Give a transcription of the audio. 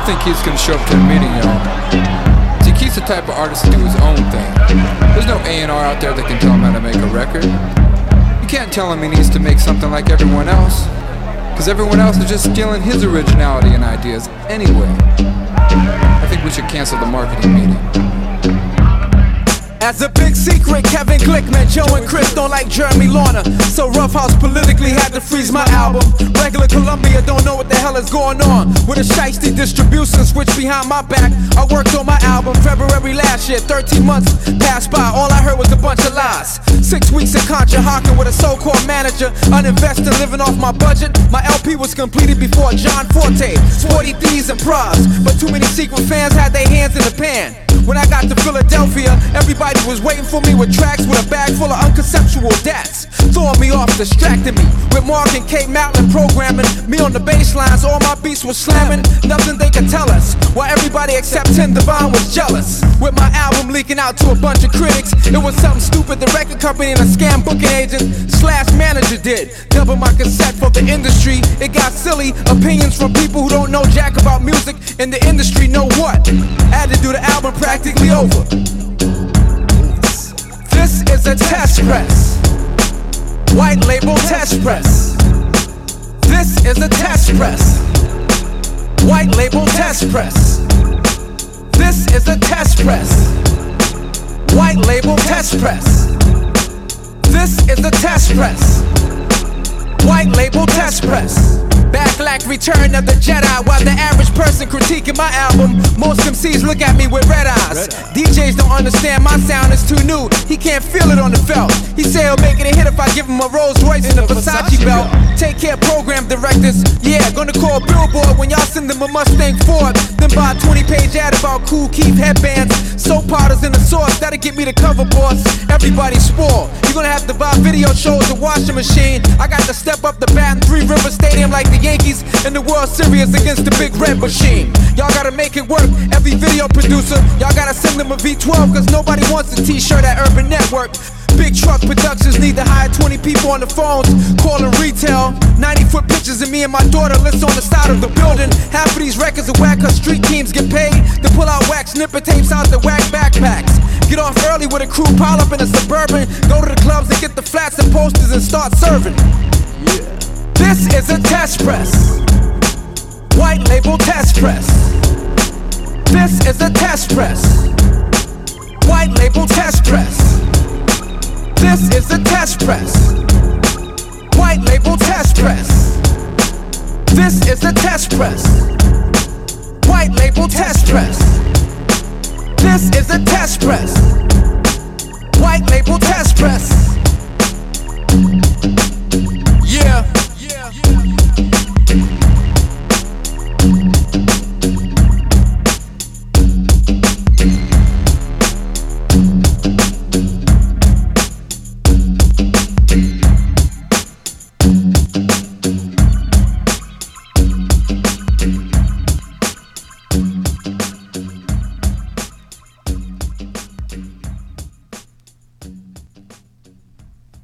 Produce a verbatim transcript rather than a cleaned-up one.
don't think Keith's gonna show up to the meeting, y'all. See, Keith's the type of artist to do his own thing. There's no A and R out there that can tell him how to make a record. You can't tell him he needs to make something like everyone else, because everyone else is just stealing his originality and ideas anyway. I think we should cancel the marketing meeting. As a big secret, Kevin Glickman, Joe and Chris don't like Jeremy Lorna, so Rough House politically had to freeze my album. Regular Columbia don't know what the hell is going on with a shiesty distribution switch behind my back. I worked on my album February last year, thirteen months passed by, all I heard was a bunch of lies. Six weeks in Contra Hawking with a so-called manager, uninvested, living off my budget. My L P was completed before John Forte, Sporty Thieves and Pros, but too many secret fans had their hands in the pan. When I got to Philadelphia, everybody was waiting for me with tracks with a bag full of unconceptual dats, throwing me off, distracting me with Mark and Kate Mountain programming me on the bass lines. All my beats was slamming, nothing they could tell us, while everybody except Tim Devine was jealous. With my album leaking out to a bunch of critics, it was something stupid the record company and a scam booking agent slash manager did. Double my cassette for the industry, it got silly. Opinions from people who don't know jack about music in the industry know what. Had to do the album practically over. This is a test press, white label test press. This is a test press, white label test press. This is a test press, white label test press. This is a test press, white label test press. Backlash, return of the Jedi, while the average person critiquing my album, most M Cs look at me with red eyes. D Js don't understand my sound is too new, he can't feel it on the felt. He say he'll make it a hit if I give him a Rolls Royce and a Versace belt. Take care program directors, yeah, gonna call Billboard when y'all send them a Mustang Ford. Then buy a twenty page ad about Cool Keith headbands, soap powders and the sauce, that'll get me the cover, boss. Everybody spoiled, you're gonna have to buy video shows, a washing machine. I got to step up the bat in Three River Stadium like the Yankees in the World Series against the Big Red Machine. Y'all gotta make it work, every video producer, y'all gotta send them a V twelve, cause nobody wants a t-shirt at Urban Network. Big Truck Productions need to hire twenty people on the phones, calling retail. ninety foot pictures of me and my daughter list on the side of the building. Half of these records are whack, cause street teams get paid to pull out wax snippet tapes out the whack backpacks. Get off early with a crew, pile up in a Suburban, go to the clubs and get the flats and posters and start serving. Yeah. This is a test press, white label test press. This is a test press, white label test press. This is a test press, white label test press. This is a test press, white label test press. This is a test press, white label test press.